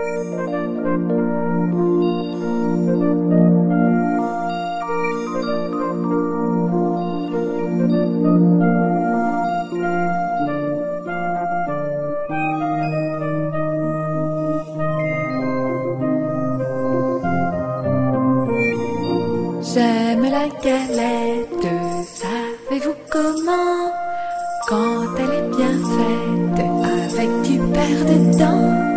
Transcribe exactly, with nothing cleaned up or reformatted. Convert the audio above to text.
J'aime la galette, savez-vous comment? Quand elle est bien faite, avec du beurre dedans.